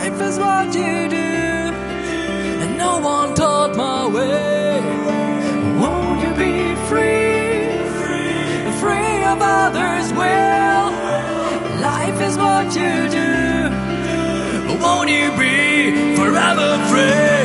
Life is what you do, and no one taught my way. Won't you be free, free of others' will? Life is what you do. Won't you be forever free?